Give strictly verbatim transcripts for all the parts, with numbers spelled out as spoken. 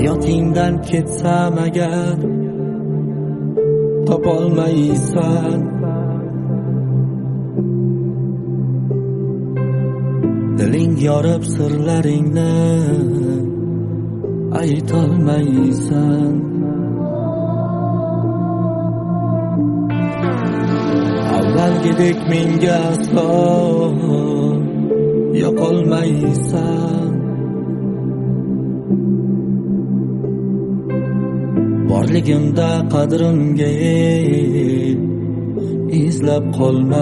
hayotingdan ketsam agar topolmaysan. Diling yorib sirlaringni aytolmaysan. Avvalgidek menga aslo yoqolmaysan. Borligimda qadrimga yet, izlab qolma.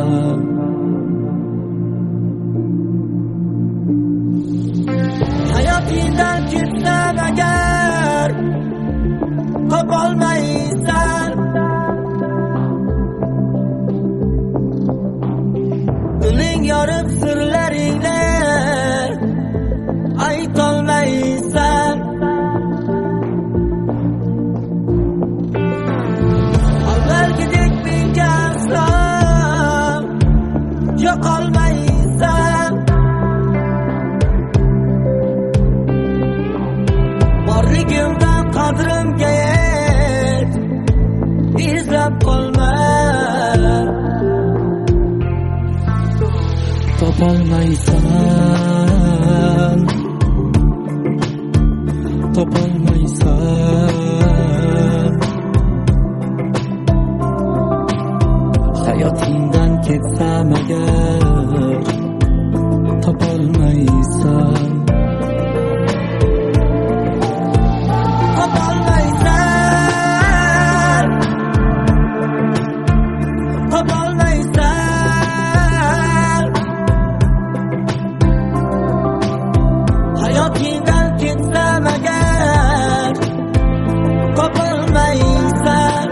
Hayotingdan ketsam agar topolmaysan. Diling yorib sirlaringni aytolmaysan. Avvalgidek menga aslo yoqolmaysan. Borligimda qadrimga yet, izlab qolma. Topolmaysan, topolmaysan. Hayotingdan ketsam agar topolmaysan. Topolmaysan, topolmaysan. Hayotingdan ketsam agar topolmaysan.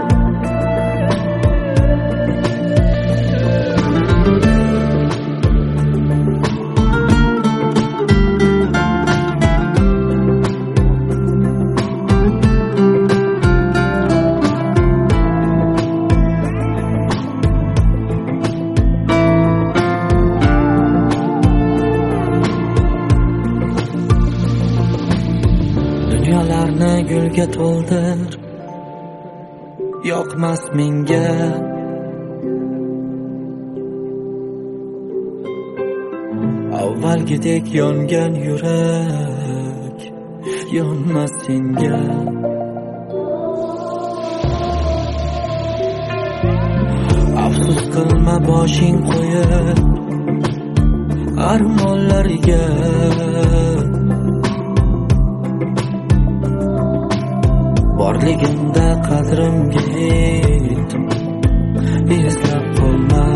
Dunyolarni gulga to'ldir, yoqmas menga. Avvalgidek yongan yurak yonmas senga. Afsus qilma boshing qo'yib armonlariga. Borligimda qadrimga yet, izlab qolma.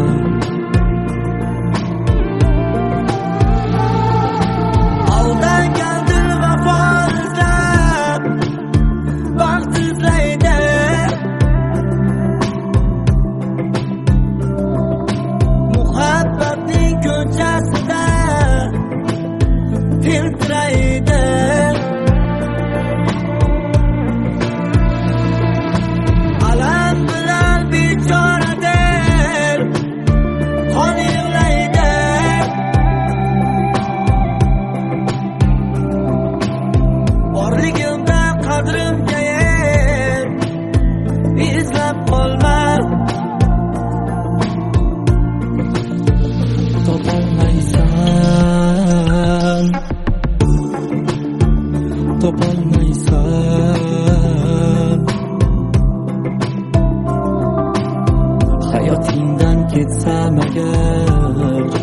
Aldangan dil vafo izlab baxt izlaydi. Muhabbatning ko'chasida filtraydi. Borligimda qadrimga yet, izlab qolma. Topolmaysan, topolmaysan. Hayotingdan ketsam agar